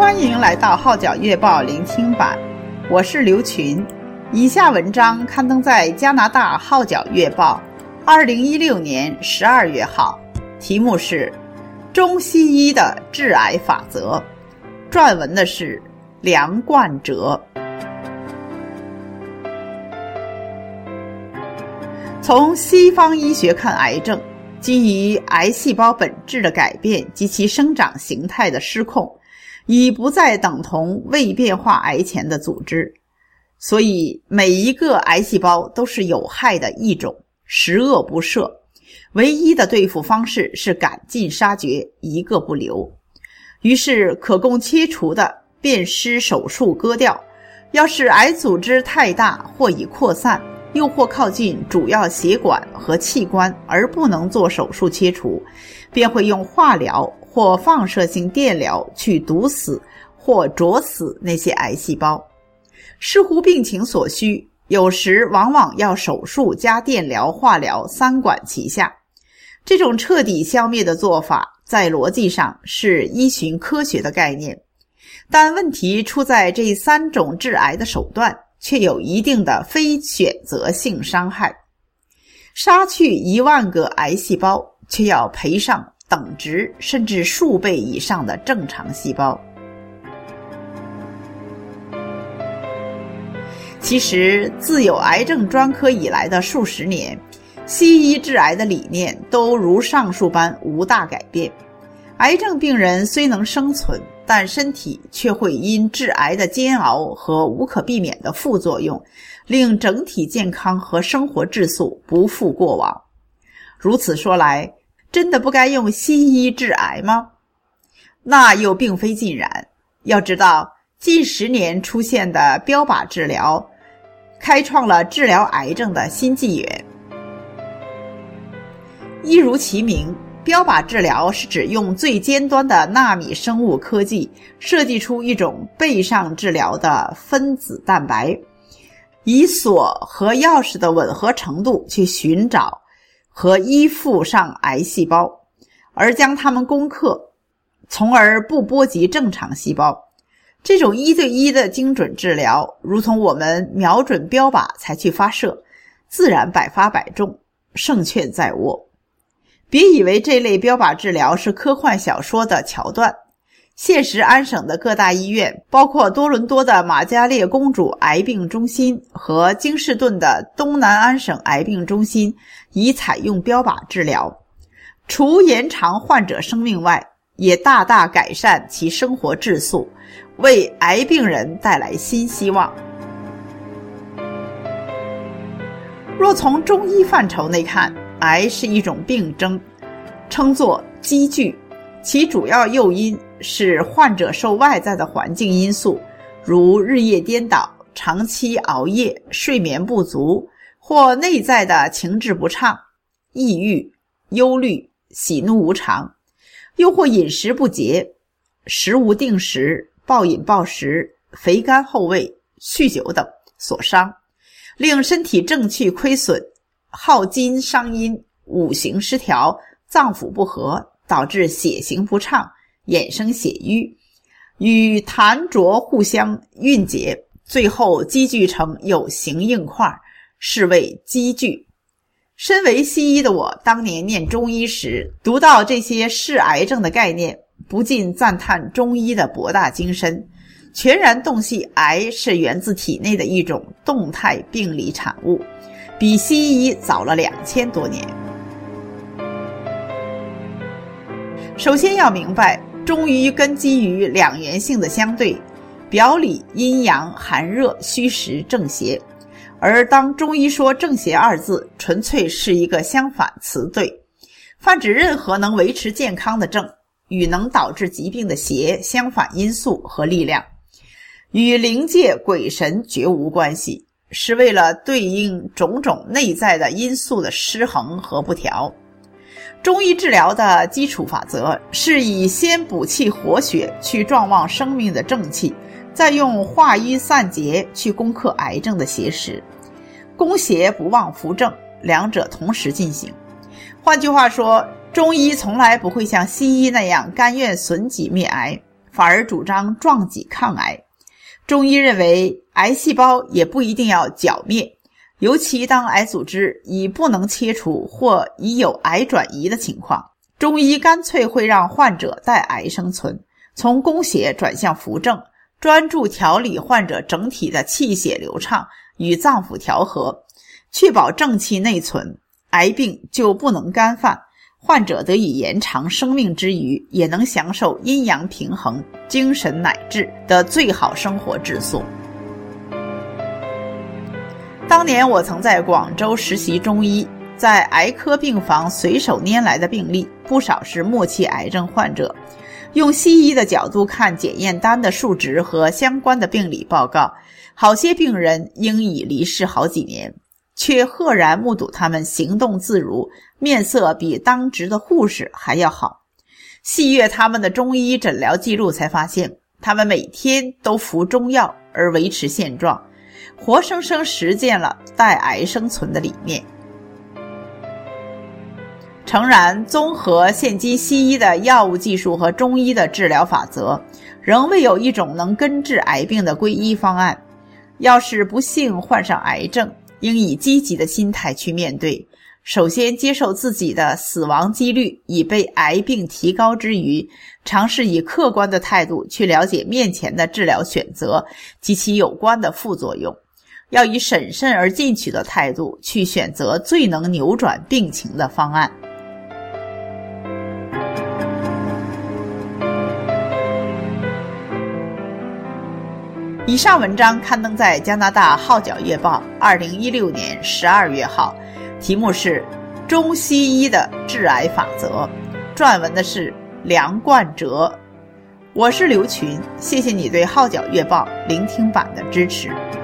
欢迎来到号角月报聆听版，我是刘群。以下文章刊登在加拿大号角月报2016年12月号，题目是中西医的致癌法则，撰文的是梁冠哲。从西方医学看癌症，基于癌细胞本质的改变及其生长形态的失控，已不再等同未变化癌前的组织，所以每一个癌细胞都是有害的异种，十恶不赦。唯一的对付方式是赶尽杀绝，一个不留。于是可供切除的便施手术割掉，要是癌组织太大或已扩散，又或靠近主要血管和器官而不能做手术切除，便会用化疗或放射性电疗去毒死或灼死那些癌细胞。视乎病情所需，有时往往要手术加电疗、化疗三管齐下。这种彻底消灭的做法在逻辑上是依循科学的概念，但问题出在这三种致癌的手段却有一定的非选择性伤害。杀去1万个癌细胞，却要赔上等值甚至数倍以上的正常细胞。其实自有癌症专科以来的数十年，西医治癌的理念都如上述般无大改变。癌症病人虽能生存，但身体却会因致癌的煎熬和无可避免的副作用，令整体健康和生活质素不复过往。如此说来，真的不该用西医治癌吗？那又并非尽然。要知道，近10年出现的标靶治疗，开创了治疗癌症的新纪元。一如其名，标靶治疗是指用最尖端的纳米生物科技设计出一种倍上治疗的分子蛋白，以锁和钥匙的吻合程度去寻找和依附上癌细胞，而将它们攻克，从而不波及正常细胞。这种1对1的精准治疗，如同我们瞄准标靶才去发射，自然百发百中，胜券在握。别以为这类标靶治疗是科幻小说的桥段，现实安省的各大医院，包括多伦多的玛嘉烈公主癌病中心和京士顿的东南安省癌病中心，已采用标靶治疗，除延长患者生命外，也大大改善其生活质素，为癌病人带来新希望。若从中医范畴内看，癌是一种病症，称作积聚，其主要诱因是患者受外在的环境因素，如日夜颠倒、长期熬夜、睡眠不足，或内在的情志不畅、抑郁、忧虑、喜怒无常，又或饮食不节、食无定时、暴饮暴食、肥甘厚味、酗酒等所伤，令身体正气亏损，耗精伤阴，五行失调，脏腑不和，导致血行不畅，衍生血瘀，与痰浊互相蕴结，最后积聚成有形硬块，是谓积聚。身为西医的我，当年念中医时，读到这些治癌症的概念，不禁赞叹中医的博大精深，全然洞悉癌是源自体内的一种动态病理产物，比西医早了2000多年。首先要明白，中医根基于两元性的相对，表里阴阳、寒热、虚实、正邪，而当中医说正邪二字，纯粹是一个相反词对，泛指任何能维持健康的正与能导致疾病的邪相反因素和力量，与灵界鬼神绝无关系，是为了对应种种内在的因素的失衡和不调。中医治疗的基础法则是以先补气活血去壮旺生命的正气，再用化瘀散结去攻克癌症的邪实，攻邪不忘扶正，两者同时进行。换句话说，中医从来不会像西医那样甘愿损己灭癌， 反而主张壮己抗癌。中医认为癌细胞也不一定要剿灭，尤其当癌组织已不能切除或已有癌转移的情况，中医干脆会让患者带癌生存，从供血转向扶正，专注调理患者整体的气血流畅与脏腑调和，确保正气内存，癌病就不能干犯，患者得以延长生命之余，也能享受阴阳平衡、精神乃至的最好生活质素。当年我曾在广州实习中医，在癌科病房随手拈来的病例不少是末期癌症患者，用西医的角度看检验单的数值和相关的病理报告，好些病人应已离世好几年，却赫然目睹他们行动自如，面色比当值的护士还要好。细阅他们的中医诊疗记录才发现，他们每天都服中药而维持现状，活生生实践了带癌生存的理念。诚然，综合现今西医的药物技术和中医的治疗法则，仍未有一种能根治癌病的归一方案。要是不幸患上癌症，应以积极的心态去面对，首先接受自己的死亡几率已被癌病提高之余，尝试以客观的态度去了解面前的治疗选择及其有关的副作用，要以审慎而进取的态度去选择最能扭转病情的方案。以上文章刊登在加拿大《号角月报》2016年12月号，题目是《中西医的治癌法则》，撰文的是梁冠哲。我是刘群，谢谢你对《号角月报》聆听版的支持。